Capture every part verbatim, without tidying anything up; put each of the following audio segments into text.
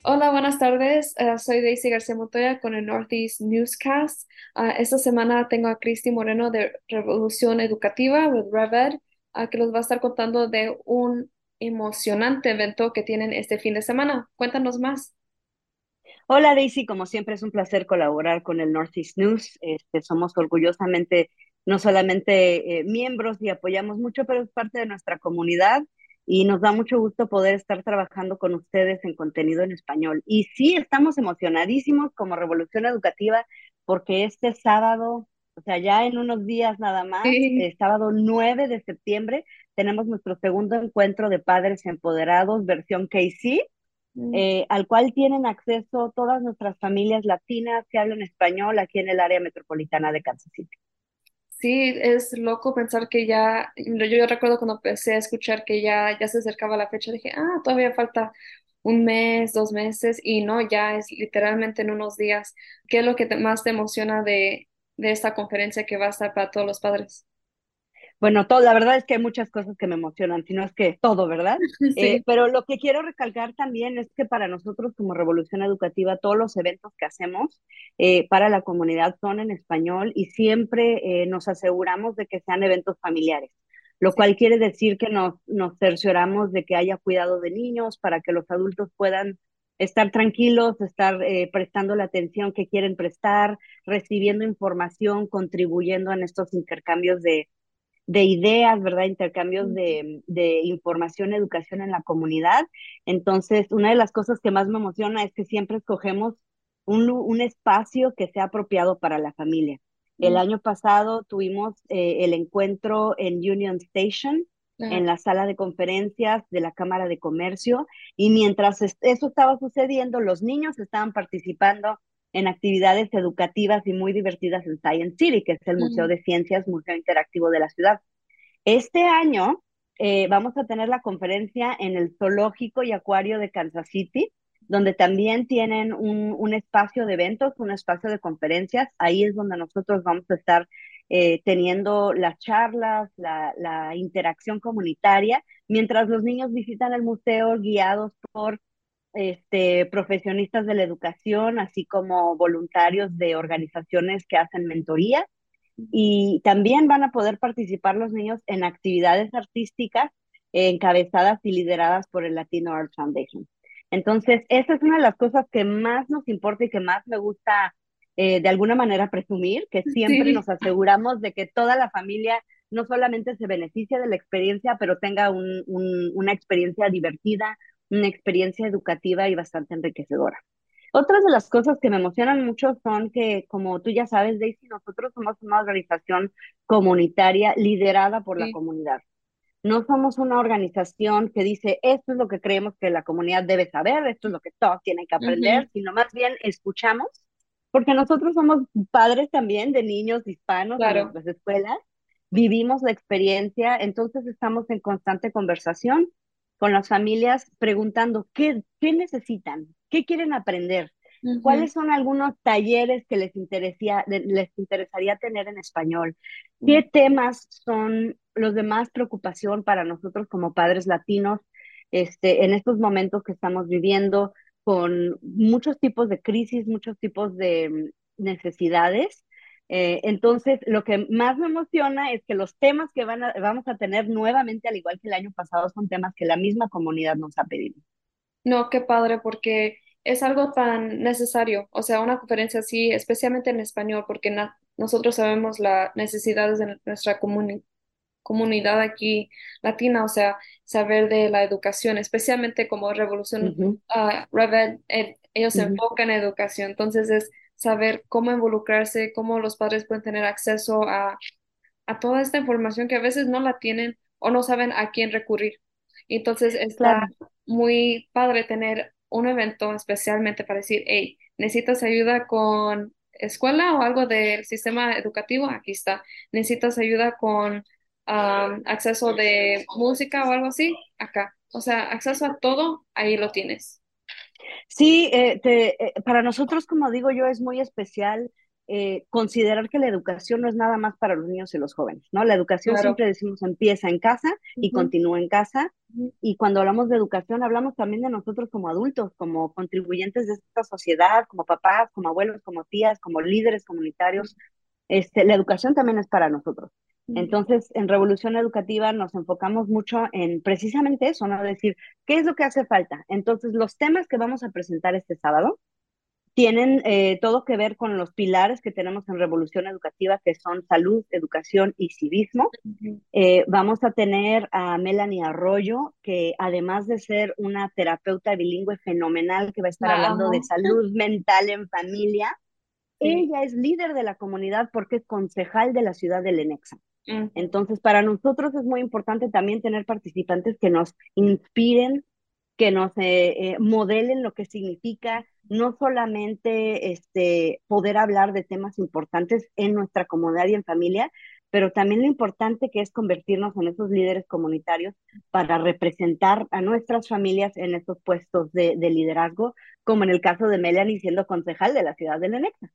Hola, buenas tardes. Eh, soy Daisy García Montoya con el Northeast Newscast. Ah, esta semana tengo a Cristi Moreno de Revolución Educativa with Reved, ah, que nos va a estar contando de un emocionante evento que tienen este fin de semana. Cuéntanos más. Hola Daisy, como siempre es un placer colaborar con el Northeast News. Este, somos orgullosamente no solamente eh, miembros y apoyamos mucho, pero es parte de nuestra comunidad y nos da mucho gusto poder estar trabajando con ustedes en contenido en español. Y sí, estamos emocionadísimos como Revolución Educativa porque este sábado, o sea, ya en unos días nada más, Sí. eh, sábado nueve de septiembre, tenemos nuestro segundo encuentro de padres empoderados, versión K C, Mm. eh, al cual tienen acceso todas nuestras familias latinas que hablan español aquí en el área metropolitana de Kansas City. Sí, es loco pensar que ya, yo, yo recuerdo cuando empecé a escuchar que ya, ya se acercaba la fecha, dije, ah, todavía falta un mes, dos meses, y no, ya es literalmente en unos días. ¿Qué es lo que te- más te emociona de, de esta conferencia que va a estar para todos los padres? Bueno, todo, la verdad es que hay muchas cosas que me emocionan, si no es que todo, ¿verdad? Eh, Sí. pero lo que quiero recalcar también es que para nosotros como Revolución Educativa, todos los eventos que hacemos eh, para la comunidad son en español y siempre eh, nos aseguramos de que sean eventos familiares, lo Sí. cual quiere decir que nos, nos cercioramos de que haya cuidado de niños para que los adultos puedan estar tranquilos, estar eh, prestando la atención que quieren prestar, recibiendo información, contribuyendo en estos intercambios de de ideas, ¿verdad? Intercambios de, de información, educación en la comunidad. Entonces, una de las cosas que más me emociona es que siempre escogemos un, un espacio que sea apropiado para la familia. El Mm. año pasado tuvimos eh, el encuentro en Union Station, Ah, en la sala de conferencias de la Cámara de Comercio, y mientras eso estaba sucediendo, los niños estaban participando en actividades educativas y muy divertidas en Science City, que es el Museo mm. de Ciencias, Museo Interactivo de la ciudad. Este año eh, vamos a tener la conferencia en el Zoológico y Acuario de Kansas City, donde también tienen un, un espacio de eventos, un espacio de conferencias. Ahí es donde nosotros vamos a estar eh, teniendo las charlas, la, la interacción comunitaria, mientras los niños visitan el museo guiados por este, profesionistas de la educación, así como voluntarios de organizaciones que hacen mentoría, y también van a poder participar los niños en actividades artísticas eh, encabezadas y lideradas por el Latino Art Foundation. Entonces, esa es una de las cosas que más nos importa y que más me gusta eh, de alguna manera presumir, que siempre Sí. nos aseguramos de que toda la familia no solamente se beneficie de la experiencia, pero tenga un, un, una experiencia divertida, una experiencia educativa y bastante enriquecedora. Otras de las cosas que me emocionan mucho son que, como tú ya sabes, Daisy, nosotros somos una organización comunitaria liderada por la Sí. comunidad. No somos una organización que dice, esto es lo que creemos que la comunidad debe saber, esto es lo que todos tienen que Ujú. aprender, sino más bien escuchamos, porque nosotros somos padres también de niños hispanos en Claro. nuestras escuelas, vivimos la experiencia, entonces estamos en constante conversación con las familias preguntando qué, qué necesitan, qué quieren aprender, Ujú. cuáles son algunos talleres que les interesaría, les interesaría tener en español, qué Mm. temas son los de más preocupación para nosotros como padres latinos este, en estos momentos que estamos viviendo con muchos tipos de crisis, muchos tipos de mm, necesidades. Eh, entonces, lo que más me emociona es que los temas que van a- vamos a tener nuevamente, al igual que el año pasado, son temas que la misma comunidad nos ha pedido. No, qué padre, porque es algo tan necesario. O sea, una conferencia así, especialmente en español, porque na- nosotros sabemos las necesidades de nuestra comuni- comunidad aquí latina, o sea, saber de la educación, especialmente como Revolución Ujú, ah, Rebel, eh, ellos se ujú. enfocan en educación. Entonces, es saber cómo involucrarse, cómo los padres pueden tener acceso a, a toda esta información que a veces no la tienen o no saben a quién recurrir. Entonces está Claro. muy padre tener un evento especialmente para decir, hey, ¿necesitas ayuda con escuela o algo del sistema educativo? Aquí está. ¿Necesitas ayuda con am, acceso de música o algo así? Acá. O sea, acceso a todo, ahí lo tienes. Sí, eh, te- eh, para nosotros, como digo yo, es muy especial eh, considerar que la educación no es nada más para los niños y los jóvenes, ¿no? La educación Claro. siempre decimos empieza en casa y Ujú, continúa en casa. ujú, Y cuando hablamos de educación, hablamos también de nosotros como adultos, como contribuyentes de esta sociedad, como papás, como abuelos, como tías, como líderes comunitarios. Este, la educación también es para nosotros. ujú, Entonces, en Revolución Educativa nos enfocamos mucho en precisamente eso, ¿no? Decir, ¿qué es lo que hace falta? Entonces, los temas que vamos a presentar este sábado tienen eh, todo que ver con los pilares que tenemos en Revolución Educativa, que son salud, educación y civismo. ujú. Eh, vamos a tener a Melanie Arroyo, que además de ser una terapeuta bilingüe fenomenal, que va a estar La hablando de amo. salud mental en familia. Sí. Ella es líder de la comunidad porque es concejal de la ciudad de Lenexa. Ujú, Entonces, para nosotros es muy importante también tener participantes que nos inspiren, que nos eh, eh, modelen lo que significa no solamente este, poder hablar de temas importantes en nuestra comunidad y en familia, pero también lo importante que es convertirnos en esos líderes comunitarios para representar a nuestras familias en esos puestos de, de liderazgo, como en el caso de Melanie siendo concejal de la ciudad de Lenexa.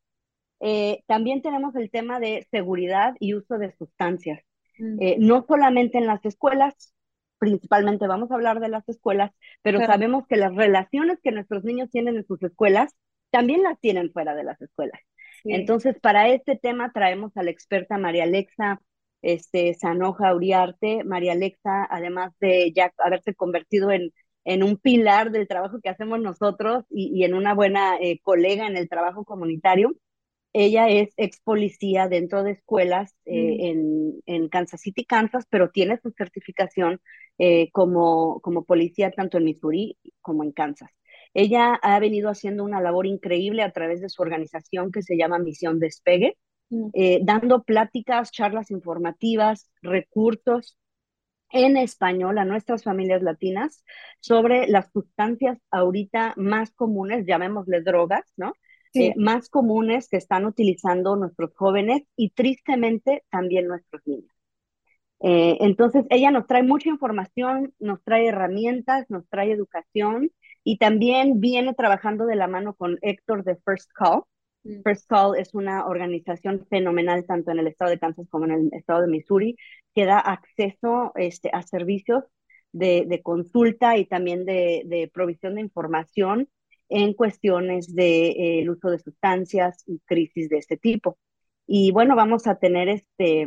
Eh, también tenemos el tema de seguridad y uso de sustancias. ujú. Eh, no solamente en las escuelas, principalmente vamos a hablar de las escuelas, pero Claro. sabemos que las relaciones que nuestros niños tienen en sus escuelas también las tienen fuera de las escuelas. Sí. Entonces, para este tema traemos a la experta María Alexa este, Sanoja Uriarte. María Alexa, además de ya haberse convertido en, en un pilar del trabajo que hacemos nosotros y, y en una buena eh, colega en el trabajo comunitario, ella es ex policía dentro de escuelas eh, Mm, en, en Kansas City, Kansas, pero tiene su certificación eh, como, como policía tanto en Missouri como en Kansas. Ella ha venido haciendo una labor increíble a través de su organización que se llama Misión Despegue, mm, eh, dando pláticas, charlas informativas, recursos en español a nuestras familias latinas sobre las sustancias ahorita más comunes, llamémosle drogas, ¿no? Eh, sí. más comunes que están utilizando nuestros jóvenes y tristemente también nuestros niños. Eh, entonces, ella nos trae mucha información, nos trae herramientas, nos trae educación y también viene trabajando de la mano con Héctor de First Call. Mm, First Call es una organización fenomenal tanto en el estado de Kansas como en el estado de Missouri, que da acceso este, a servicios de, de consulta y también de, de, provisión de información en cuestiones de, eh, el uso de sustancias y crisis de este tipo. Y bueno, vamos a tener este,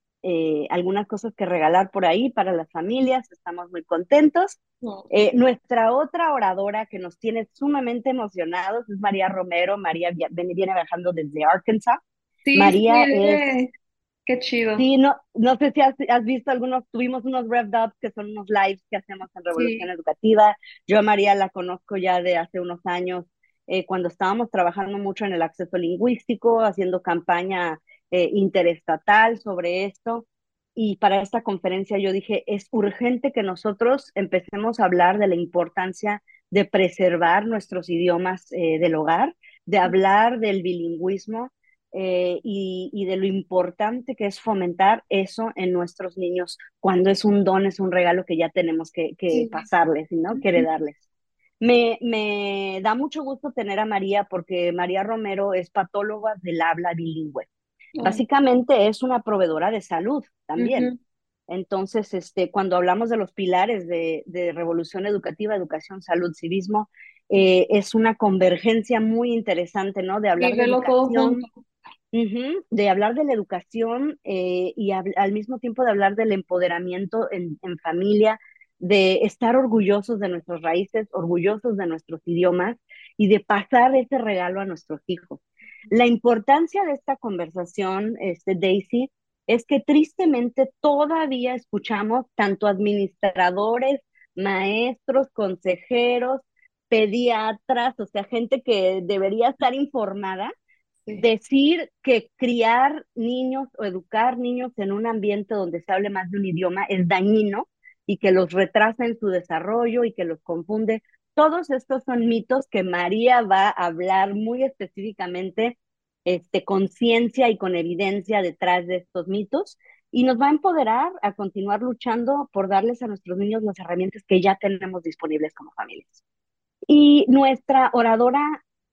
eh, algunas cosas que regalar por ahí para las familias, estamos muy contentos. no. Eh, nuestra otra oradora que nos tiene sumamente emocionados es María Romero. María viene, viene viajando desde Arkansas. Sí, sí, María es, eh, qué chido. sí, no, no sé si has, has visto algunos, tuvimos unos Rev Ups que son unos lives que hacemos en Revolución Sí. Educativa. Yo a María la conozco ya de hace unos años, eh, cuando estábamos trabajando mucho en el acceso lingüístico, haciendo campaña eh, interestatal sobre esto. Y para esta conferencia yo dije, es urgente que nosotros empecemos a hablar de la importancia de preservar nuestros idiomas eh, del hogar, de hablar del bilingüismo eh, y, y de lo importante que es fomentar eso en nuestros niños cuando es un don, es un regalo que ya tenemos que, que Sí. pasarles, ¿no? Que heredarles. Me, me da mucho gusto tener a María porque María Romero es patóloga del habla bilingüe. Oh, Básicamente es una proveedora de salud también. ujú. Entonces, este, cuando hablamos de los pilares de, de revolución educativa, educación, salud, civismo, eh, es una convergencia muy interesante, ¿no? De Y hablar de verlo todo junto. educación, ujú, de hablar de la educación eh, y hab- al mismo tiempo de hablar del empoderamiento en, en familia, de estar orgullosos de nuestras raíces, orgullosos de nuestros idiomas y de pasar ese regalo a nuestros hijos. La importancia de esta conversación, este, Daisy, es que tristemente todavía escuchamos tanto administradores, maestros, consejeros, pediatras, o sea, gente que debería estar informada, Sí. decir que criar niños o educar niños en un ambiente donde se hable más de un idioma es dañino y que los retrasa en su desarrollo y que los confunde. Todos estos son mitos que María va a hablar muy específicamente, este, con ciencia y con evidencia detrás de estos mitos y nos va a empoderar a continuar luchando por darles a nuestros niños las herramientas que ya tenemos disponibles como familias. Y nuestra oradora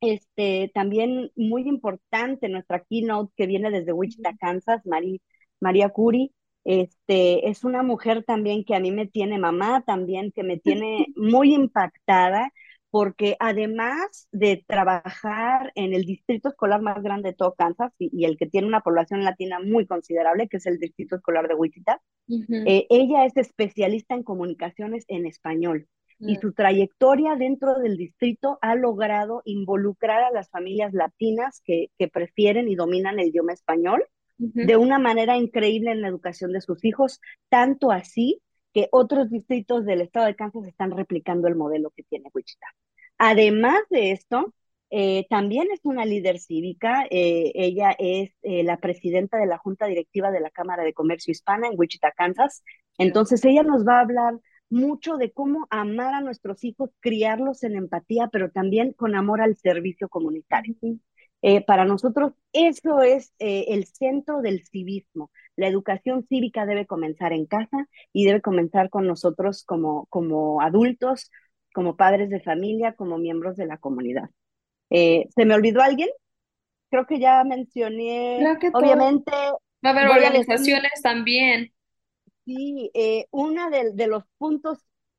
Este, también muy importante nuestra keynote que viene desde Wichita, Kansas, Mari- María Curi. Este, es una mujer también que a mí me tiene mamá, también que me tiene muy impactada, porque además de trabajar en el distrito escolar más grande de todo Kansas y, y el que tiene una población latina muy considerable, que es el distrito escolar de Wichita, Ujú, eh, ella es especialista en comunicaciones en español y mm, su trayectoria dentro del distrito ha logrado involucrar a las familias latinas que, que prefieren y dominan el idioma español ujú, de una manera increíble en la educación de sus hijos, tanto así que otros distritos del estado de Kansas están replicando el modelo que tiene Wichita. Además de esto, eh, también es una líder cívica. Eh, ella es eh, la presidenta de la Junta Directiva de la Cámara de Comercio Hispana en Wichita, Kansas. ya, Entonces, ella nos va a hablar mucho de cómo amar a nuestros hijos, criarlos en empatía, pero también con amor al servicio comunitario. ujú, Eh, para nosotros eso es eh, el centro del civismo. La educación cívica debe comenzar en casa y debe comenzar con nosotros como, como adultos, como padres de familia, como miembros de la comunidad. Eh, ¿se me olvidó alguien? Creo que ya mencioné, creo que todo. obviamente Va a haber voy a decir, organizaciones también. sí, eh, uno de, de los puntos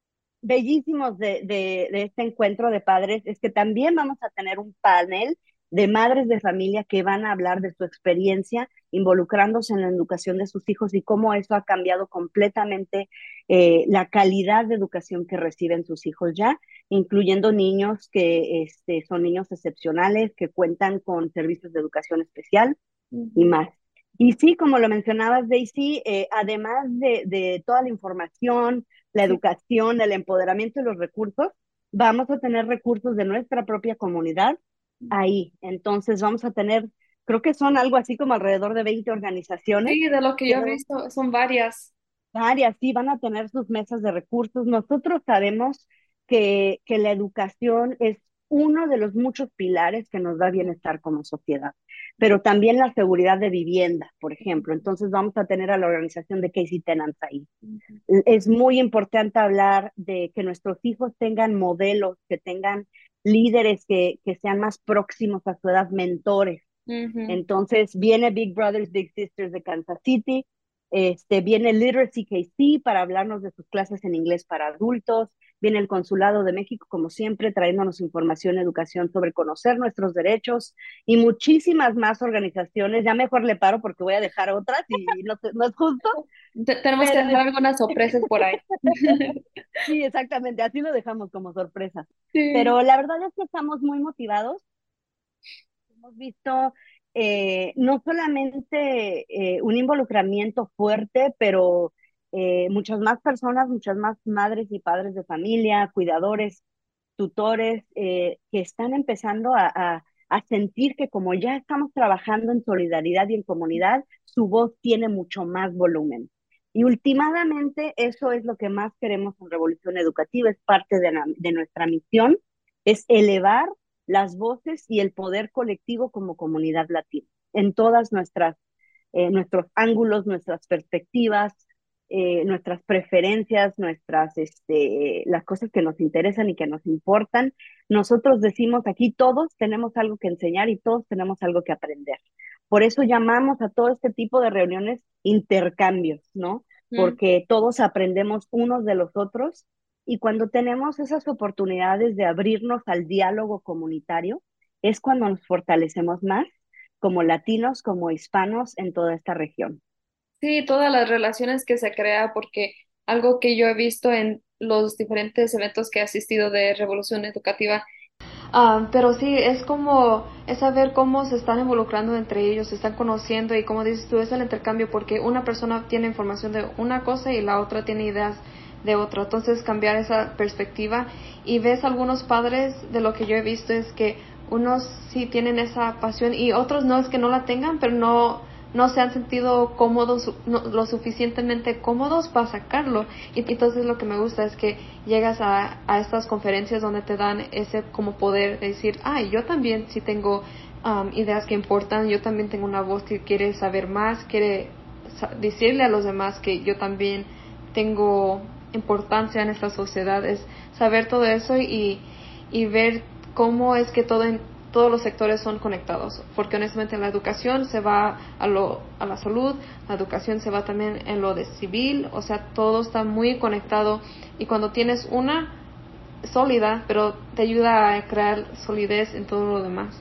bellísimos de, de, de este encuentro de padres es que también vamos a tener un panel de madres de familia que van a hablar de su experiencia involucrándose en la educación de sus hijos y cómo eso ha cambiado completamente eh, la calidad de educación que reciben sus hijos ya, incluyendo niños que este, son niños excepcionales, que cuentan con servicios de educación especial y Ujú, más. Y sí, como lo mencionabas, Daisy, eh, además de, de toda la información, la sí. educación, el empoderamiento y los recursos, vamos a tener recursos de nuestra propia comunidad ahí. Entonces vamos a tener, creo que son algo así como alrededor de veinte organizaciones, Sí, de lo que que yo he visto, son varias. áreas sí van a tener sus mesas de recursos. Nosotros sabemos que, que la educación es uno de los muchos pilares que nos da bienestar como sociedad, pero también la seguridad de vivienda, por ejemplo. Entonces vamos a tener a la organización de Casey Tenants ahí. Ujú, Es muy importante hablar de que nuestros hijos tengan modelos, que tengan líderes que, que sean más próximos a su edad, mentores. ujú, Entonces viene Big Brothers Big Sisters de Kansas City, este, viene Literacy K C para hablarnos de sus clases en inglés para adultos, viene el Consulado de México, como siempre, trayéndonos información, educación sobre conocer nuestros derechos y muchísimas más organizaciones. Ya mejor le paro porque voy a dejar otras y no, no es justo, Te- tenemos que pero dejar algunas sorpresas por ahí. sí, exactamente, así lo dejamos como sorpresa. Sí. Pero la verdad es que estamos muy motivados. Hemos visto eh, no solamente eh, un involucramiento fuerte, pero eh, muchas más personas, muchas más madres y padres de familia, cuidadores, tutores, eh, que están empezando a, a, a sentir que como ya estamos trabajando en solidaridad y en comunidad, su voz tiene mucho más volumen. Y últimamente eso es lo que más queremos en Revolución Educativa, es parte de, la, de nuestra misión, es elevar las voces y el poder colectivo como comunidad latina en todas nuestras, eh, nuestros ángulos, nuestras perspectivas, eh, nuestras preferencias, nuestras, este, las cosas que nos interesan y que nos importan. Nosotros decimos aquí todos tenemos algo que enseñar y todos tenemos algo que aprender. Por eso llamamos a todo este tipo de reuniones intercambios, ¿no? Mm. Porque todos aprendemos unos de los otros y cuando tenemos esas oportunidades de abrirnos al diálogo comunitario, es cuando nos fortalecemos más como latinos, como hispanos en toda esta región. Sí, todas las relaciones que se crea, porque algo que yo he visto en los diferentes eventos que he asistido de Revolución Educativa. Ah, pero sí, es como, es saber cómo se están involucrando entre ellos, se están conociendo y como dices tú, es el intercambio porque una persona tiene información de una cosa y la otra tiene ideas de otra. Entonces cambiar esa perspectiva y ves algunos padres de lo que yo he visto es que unos sí tienen esa pasión y otros no es que no la tengan, pero no no se han sentido cómodos, no, lo suficientemente cómodos para sacarlo. Y entonces lo que me gusta es que llegas a, a estas conferencias donde te dan ese como poder de decir, ay, yo también sí tengo um, ideas que importan, yo también tengo una voz que quiere saber más, quiere decirle a los demás que yo también tengo importancia en esta sociedad, es saber todo eso y, y ver cómo es que todo todos los sectores son conectados, porque honestamente la educación se va a, lo, a la salud, la educación se va también en lo de civil, o sea, todo está muy conectado, y cuando tienes una sólida, pero te ayuda a crear solidez en todo lo demás.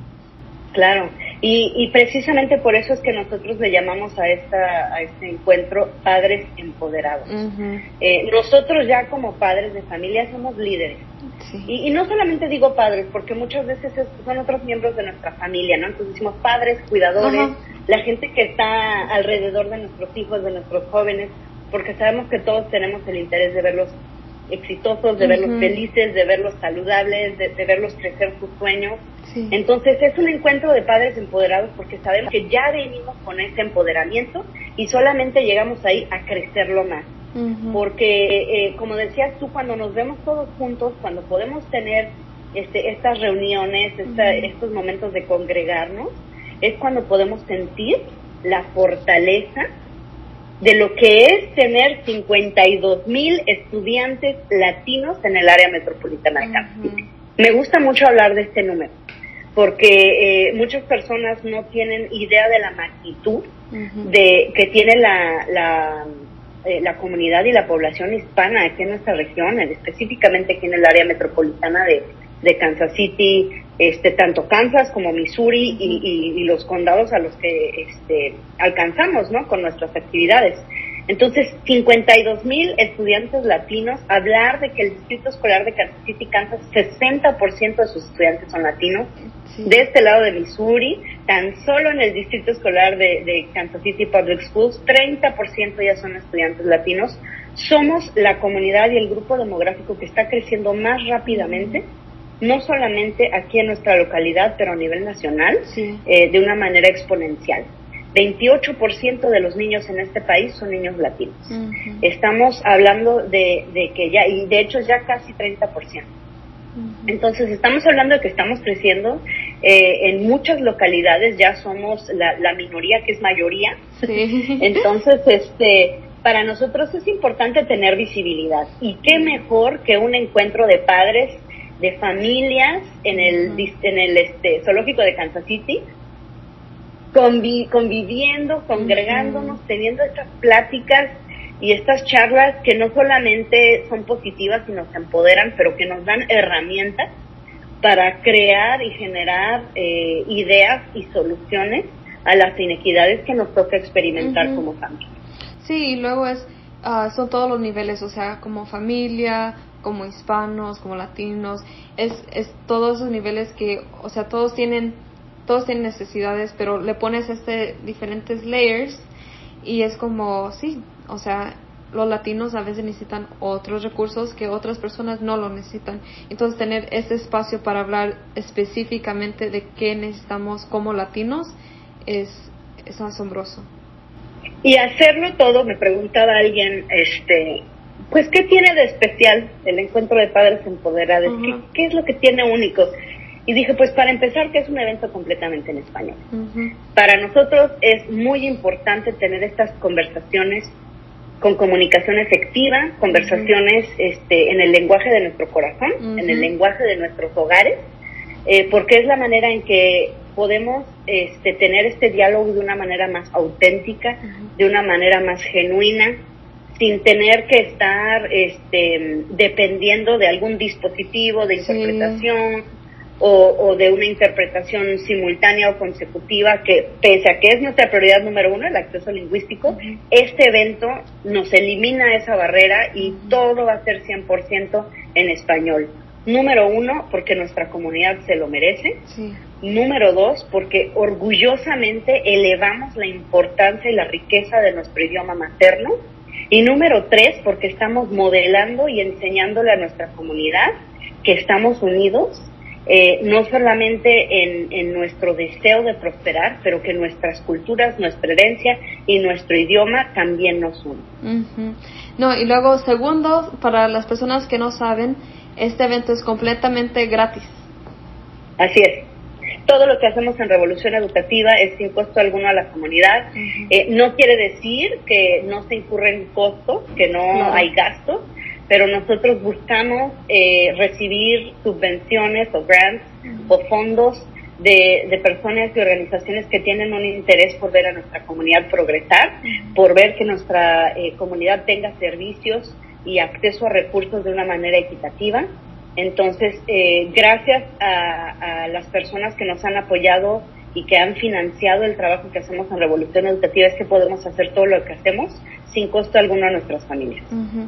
Claro, y, y precisamente por eso es que nosotros le llamamos a esta a este encuentro Padres Empoderados. Uh-huh. Eh, nosotros ya como padres de familia somos líderes. Sí. Y, y no solamente digo padres, porque muchas veces es, son otros miembros de nuestra familia, ¿no? Entonces decimos padres, cuidadores, uh-huh. la gente que está alrededor de nuestros hijos, de nuestros jóvenes, porque sabemos que todos tenemos el interés de verlos exitosos, de verlos uh-huh. felices, de verlos saludables, de, de verlos crecer sus sueños. Sí. Entonces es un encuentro de padres empoderados porque sabemos que ya venimos con ese empoderamiento y solamente llegamos ahí a crecerlo más. Uh-huh. Porque, eh, como decías tú, cuando nos vemos todos juntos, cuando podemos tener este, estas reuniones, esta, uh-huh. estos momentos de congregarnos, es cuando podemos sentir la fortaleza de lo que es tener cincuenta y dos mil estudiantes latinos en el área metropolitana de Kansas City. Uh-huh. Me gusta mucho hablar de este número, porque eh, muchas personas no tienen idea de la magnitud uh-huh. de que tiene la, la, eh, la comunidad y la población hispana aquí en nuestra región, específicamente aquí en el área metropolitana de, de Kansas City, este, tanto Kansas como Missouri uh-huh. y, y, y los condados a los que este, alcanzamos, ¿no? Con nuestras actividades. Entonces, cincuenta y dos mil estudiantes latinos, hablar de que el distrito escolar de Kansas City, Kansas, sesenta por ciento de sus estudiantes son latinos. Sí. De este lado de Missouri, tan solo en el distrito escolar de, de Kansas City Public Schools, treinta por ciento ya son estudiantes latinos. Somos la comunidad y el grupo demográfico que está creciendo más rápidamente, no solamente aquí en nuestra localidad, pero a nivel nacional, sí. eh, de una manera exponencial. veintiocho por ciento de los niños en este país son niños latinos. Uh-huh. Estamos hablando de, de que ya, y de hecho ya casi treinta por ciento. Uh-huh. Entonces estamos hablando de que estamos creciendo eh, en muchas localidades, ya somos la, la minoría que es mayoría. Sí. Entonces, este, para nosotros es importante tener visibilidad. Y qué mejor que un encuentro de padres, de familias en el, uh-huh. en el este, zoológico de Kansas City, Convi- conviviendo, congregándonos, uh-huh. teniendo estas pláticas y estas charlas que no solamente son positivas y nos empoderan, pero que nos dan herramientas para crear y generar eh, ideas y soluciones a las inequidades que nos toca experimentar uh-huh. como familia. Sí, y luego es, uh, son todos los niveles, o sea, como familia, como hispanos, como latinos, es, es todos esos niveles que, o sea, todos tienen todos tienen necesidades, pero le pones este diferentes layers y es como, sí, o sea, los latinos a veces necesitan otros recursos que otras personas no lo necesitan. Entonces, tener ese espacio para hablar específicamente de qué necesitamos como latinos es, es asombroso. Y hacerlo todo, me preguntaba alguien, este, pues, ¿qué tiene de especial el encuentro de padres empoderados? Uh-huh. ¿Qué, ¿Qué es lo que tiene único? Y dije, pues para empezar, que es un evento completamente en español. Uh-huh. Para nosotros es muy importante tener estas conversaciones con comunicación efectiva, conversaciones uh-huh. este, en el lenguaje de nuestro corazón, uh-huh. en el lenguaje de nuestros hogares, eh, porque es la manera en que podemos este, tener este diálogo de una manera más auténtica, uh-huh. de una manera más genuina, sin tener que estar este, dependiendo de algún dispositivo de interpretación, sí. O, o de una interpretación simultánea o consecutiva, que pese a que es nuestra prioridad número uno, el acceso lingüístico, uh-huh. este evento nos elimina esa barrera y uh-huh. todo va a ser cien por ciento en español. Número uno, porque nuestra comunidad se lo merece. Sí. Número dos, porque orgullosamente elevamos la importancia y la riqueza de nuestro idioma materno. Y número tres, porque estamos modelando y enseñándole a nuestra comunidad que estamos unidos, Eh, no solamente en, en nuestro deseo de prosperar, pero que nuestras culturas, nuestra herencia y nuestro idioma también nos unen. Uh-huh. No, y luego, segundo, para las personas que no saben, este evento es completamente gratis. Así es. Todo lo que hacemos en Revolución Educativa es sin costo alguno a la comunidad. Uh-huh. Eh, no quiere decir que no se incurren costos, que no uh-huh. hay gastos, pero nosotros buscamos eh, recibir subvenciones o grants uh-huh. o fondos de, de personas y organizaciones que tienen un interés por ver a nuestra comunidad progresar, por ver que nuestra eh, comunidad tenga servicios y acceso a recursos de una manera equitativa. Entonces, eh, gracias a, a las personas que nos han apoyado y que han financiado el trabajo que hacemos en Revolución Educativa, es que podemos hacer todo lo que hacemos sin costo alguno a nuestras familias. Uh-huh.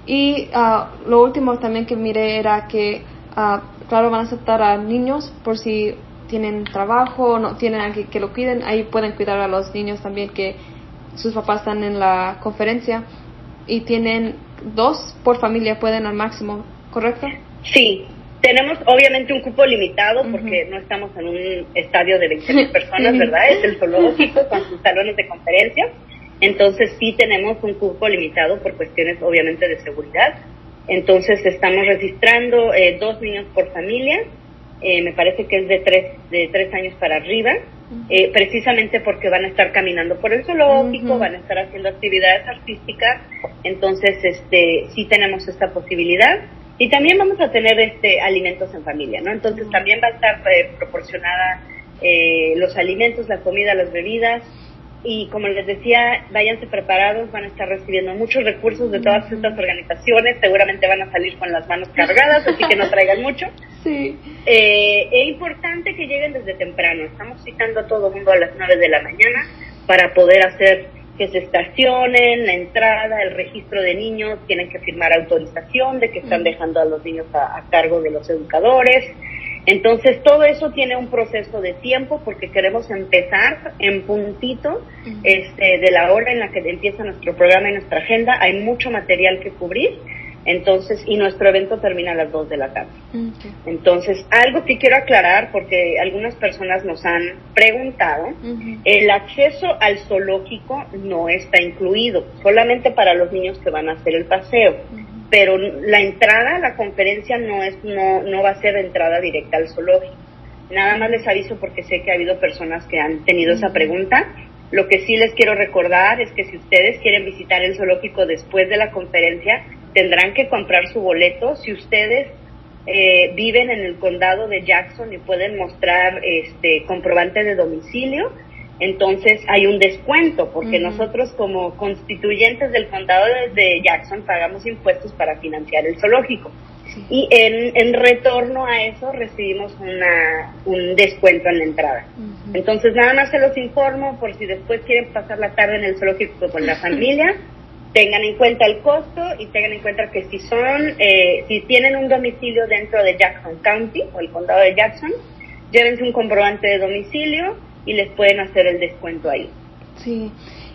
Y uh, lo último también que miré era que, uh, claro, van a aceptar a niños por si tienen trabajo o no tienen a alguien que lo cuiden. Ahí pueden cuidar a los niños también que sus papás están en la conferencia. Y tienen dos por familia, pueden al máximo, ¿correcto? Sí. Tenemos obviamente un cupo limitado porque uh-huh. no estamos en un estadio de veinte mil personas, sí. ¿verdad? Es el zoológico con sus salones de conferencias. Entonces sí tenemos un cupo limitado por cuestiones obviamente de seguridad. Entonces estamos registrando eh, dos niños por familia. Eh, me parece que es de tres, de tres años para arriba. Uh-huh. Eh, precisamente porque van a estar caminando por el zoológico, uh-huh. van a estar haciendo actividades artísticas. Entonces este sí tenemos esta posibilidad. Y también vamos a tener este alimentos en familia, ¿no? Entonces uh-huh. también va a estar eh, proporcionada eh, los alimentos, la comida, las bebidas. Y como les decía, váyanse preparados, van a estar recibiendo muchos recursos de todas estas organizaciones, seguramente van a salir con las manos cargadas, así que no traigan mucho. Sí. Eh, es importante que lleguen desde temprano, estamos citando a todo el mundo a las nueve de la mañana para poder hacer que se estacionen, la entrada, el registro de niños, tienen que firmar autorización de que están dejando a los niños a, a cargo de los educadores. Entonces, todo eso tiene un proceso de tiempo porque queremos empezar en puntito uh-huh. este, de la hora en la que empieza nuestro programa y nuestra agenda. Hay mucho material que cubrir, entonces, y nuestro evento termina a las dos de la tarde. Okay. Entonces, algo que quiero aclarar, porque algunas personas nos han preguntado, uh-huh. el acceso al zoológico no está incluido, solamente para los niños que van a hacer el paseo. Uh-huh. Pero la entrada a la conferencia no es no no va a ser entrada directa al zoológico. Nada más les aviso porque sé que ha habido personas que han tenido esa pregunta. Lo que sí les quiero recordar es que si ustedes quieren visitar el zoológico después de la conferencia, tendrán que comprar su boleto. Si ustedes eh, viven en el condado de Jackson y pueden mostrar este comprobante de domicilio, entonces hay un descuento, porque uh-huh. nosotros como constituyentes del condado de Jackson pagamos impuestos para financiar el zoológico. Sí. Y en, en retorno a eso recibimos una un descuento en la entrada. Uh-huh. Entonces nada más se los informo por si después quieren pasar la tarde en el zoológico con la familia, tengan en cuenta el costo y tengan en cuenta que si son, eh, si tienen un domicilio dentro de Jackson County o el condado de Jackson, llévense un comprobante de domicilio y les pueden hacer el descuento ahí. Sí,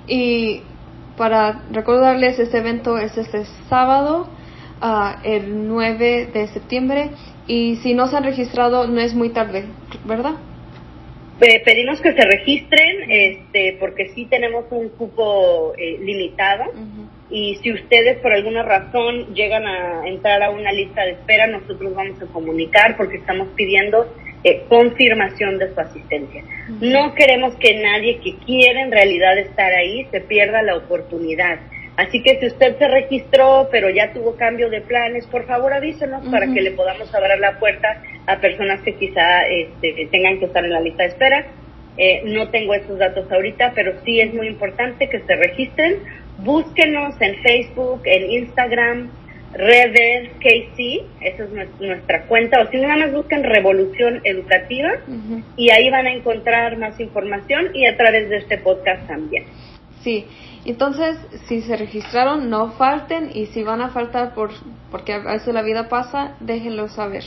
y para recordarles, este evento es este sábado, uh, el nueve de septiembre, y si no se han registrado no es muy tarde, ¿verdad? Eh, pedimos que se registren, este, porque sí tenemos un cupo eh, limitado, uh-huh. y si ustedes por alguna razón llegan a entrar a una lista de espera, nosotros vamos a comunicar porque estamos pidiendo Eh, confirmación de su asistencia. Uh-huh. No queremos que nadie que quiera en realidad estar ahí se pierda la oportunidad. Así que si usted se registró pero ya tuvo cambio de planes, por favor avísenos uh-huh. para que le podamos abrir la puerta a personas que quizá este, tengan que estar en la lista de espera. Eh, no tengo esos datos ahorita, pero sí es muy importante que se registren. Búsquenos en Facebook, en Instagram, Rebel K C, esa es nuestra cuenta, o si nada más buscan Revolución Educativa, uh-huh. y ahí van a encontrar más información y a través de este podcast también. Sí, entonces si se registraron no falten, y si van a faltar por porque a veces la vida pasa, déjenlo saber.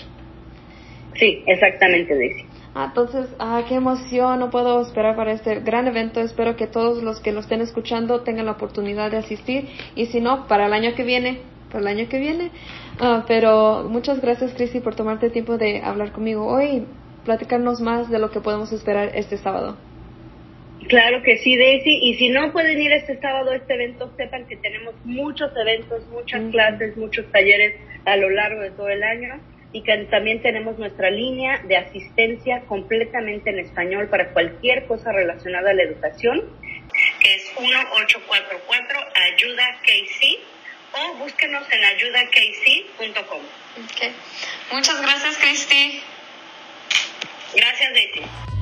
Sí, exactamente, Daisy. Ah, entonces, ah, qué emoción, no puedo esperar para este gran evento. Espero que todos los que lo estén escuchando tengan la oportunidad de asistir, y si no, para el año que viene para el año que viene. Uh, pero muchas gracias, Chrissy, por tomarte tiempo de hablar conmigo hoy y platicarnos más de lo que podemos esperar este sábado. Claro que sí, Daisy, y si no pueden ir este sábado a este evento, sepan que tenemos muchos eventos, muchas uh-huh. clases, muchos talleres a lo largo de todo el año, y que también tenemos nuestra línea de asistencia completamente en español para cualquier cosa relacionada a la educación, que es uno ocho cuatro cuatro ayuda K C, o búsquenos en ayuda k c punto com. Okay. Muchas gracias, Christy. Gracias, Daisy.